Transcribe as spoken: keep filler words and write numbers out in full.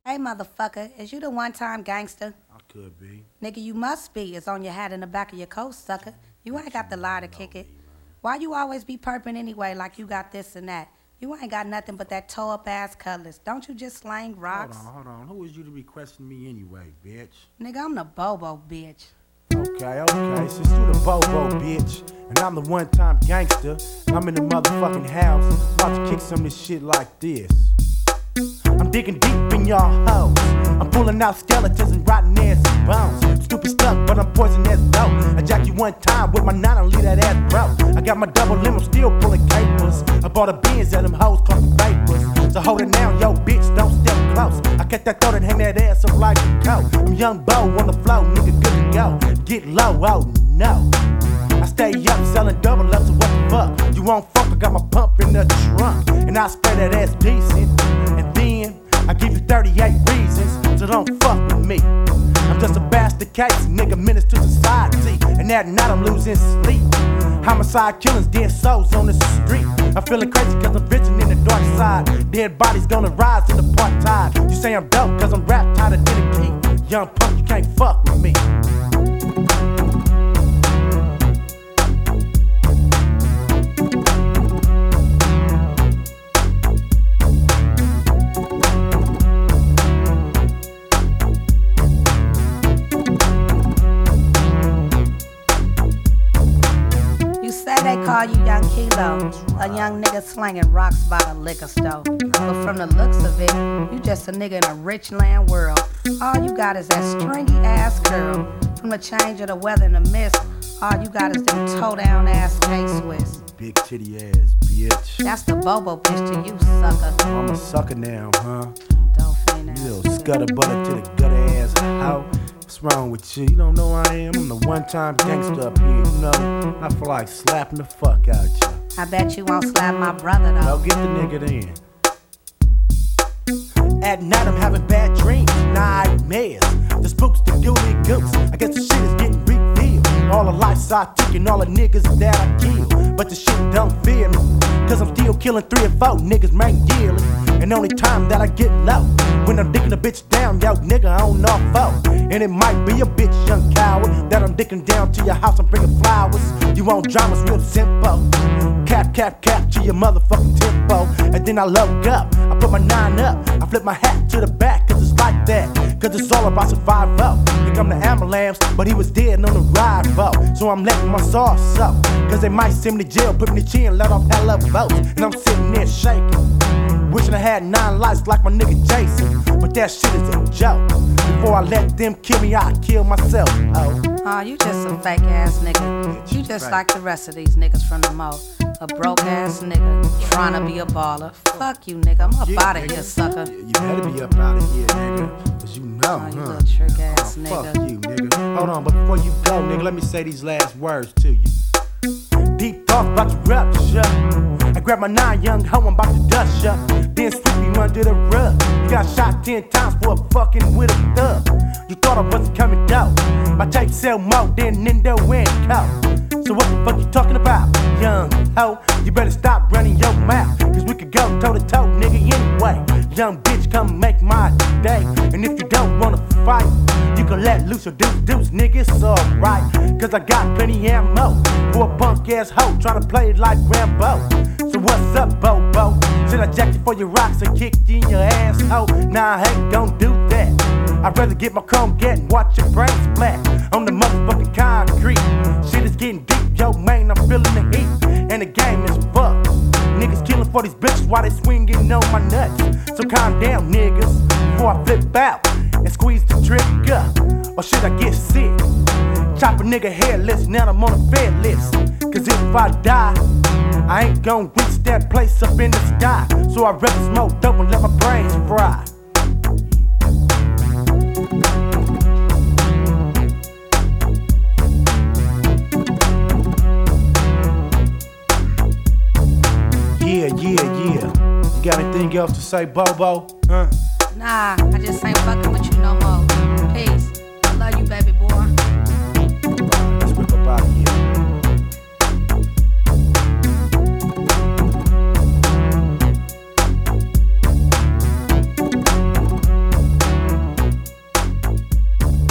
Hey, motherfucker, is you the one-time gangster? I could be. Nigga, you must be. It's on your hat in the back of your coat, sucker. You ain't got the lie to kick it. Why you always be perping anyway like you got this and that? You ain't got nothing but that toe-up ass cutlass. Don't you just slang rocks? Hold on, hold on. Who is you to be questioning me anyway, bitch? Nigga, I'm the Bobo, bitch. Okay, okay. Since you the Bobo, bitch, and I'm the one-time gangster, and I'm in the motherfucking house, about to kick some of this shit like this. I'm digging deep in y'all hoes. I'm pulling out skeletons and rotten ass bones. Stupid stuff, but I'm poison as dope. I jack you one time with my nine and leave that ass broke. I got my double limo still pulling capers. I bought a Benz and them hoes caught the vapors. So hold it down, yo bitch, don't step close. I catch that throat and hang that ass up like a coat. I'm young Bo on the floor, nigga good to go. Get low, oh no. I stay up selling double up, so what the fuck? You won't fuck, I got my pump in the trunk. And I spray that ass decent. And then I give you thirty-eight reasons, so don't fuck with me. I'm just a bastard case, nigga menace to society. And that night I'm losing sleep. Homicide killings, dead souls on the street. I'm feeling crazy cause I'm bitching in the dark side. Dead bodies gonna rise in the part tide. You say I'm dope cause I'm rap tighter than a king. Young punk, you can't fuck with me. They call you Young Kilo, a young nigga slanging rocks by the liquor store. But from the looks of it, you just a nigga in a rich land world. All you got is that stringy ass curl. From the change of the weather and the mist, all you got is them toe down ass K-Swiss. Big titty ass, bitch. That's the Bobo pitch to you, sucker. I'm a sucker now, huh? Don't fiend ass. You little scutter butter to the gutter ass hoe. What's wrong with you? You don't know who I am? I'm the one-time gangster up here, you know? I feel like slapping the fuck out you. I bet you won't slap my brother, though. Now get the nigga then. At night I'm having bad dreams, nightmares. The spooks, the ghouly goose. I guess the shit is getting revealed. All the lives I took and all the niggas that I killed. But the shit don't fear me, cause I'm still killing three or four niggas, man, yearly. And the only time that I get low, when I'm dicking a bitch down, yo nigga on off foe. And it might be a bitch, young coward, that I'm dicking down to your house, I'm bringing flowers. You want dramas, real simple. Cap, cap, cap to your motherfucking tempo. And then I look up, I put my nine up, I flip my hat to the back, cause it's like that. Cause it's all about survival. Here come the ambulance, but he was dead on the ride boat. So I'm letting my sauce up, cause they might send me to jail, put me in the chin, let off hella votes. And I'm sitting there shaking, wishing I had nine lives like my nigga Jason. But that shit is a joke. Before I let them kill me, I kill myself. Oh, oh you just a fake ass nigga. You just like the rest of these niggas from the mo. A broke ass nigga trying to be a baller. Fuck you, nigga. I'm up yeah, out of nigga. here, sucker. You better be up out of here, nigga. Cause you know, oh, huh? You little trick ass oh, nigga. Fuck you, nigga. Hold on, but before you go, nigga, let me say these last words to you. Deep thoughts about to rupture. I grab my nine, young hoe, I'm about to dust ya. Then sweep me under the rug. You got shot ten times for fucking with a thug. You thought I wasn't coming down. My tape sell more than Nindo and Co. So what the fuck you talking about, young hoe? You better stop running your mouth, cause we could go toe to toe, nigga, anyway. Young bitch, come make my day. And if you don't wanna fight, you can let loose or deuce deuce, nigga, it's alright. Cause I got plenty ammo for a punk ass hoe tryna play it like Rambo. So what's up, Bobo? Should I jack you for your rocks or kick you in your asshole? Nah, hey, don't do that. I'd rather get my chrome get and watch your brain splat on the motherfucking concrete. Shit is getting deep, yo man, I'm feeling the heat. And the game is fucked. Niggas killing for these bitches while they swinging on my nuts. So calm down, niggas, before I flip out and squeeze the trigger. Or should I get sick? Chop a nigga headless, now I'm on the fed list. Cause if I die, I ain't gon' reach that place up in the sky. So I'd rather smoke dope and let my brains fry. Yeah, yeah, yeah. You got anything else to say, Bobo? Huh? Nah, I just ain't fucking with you no more.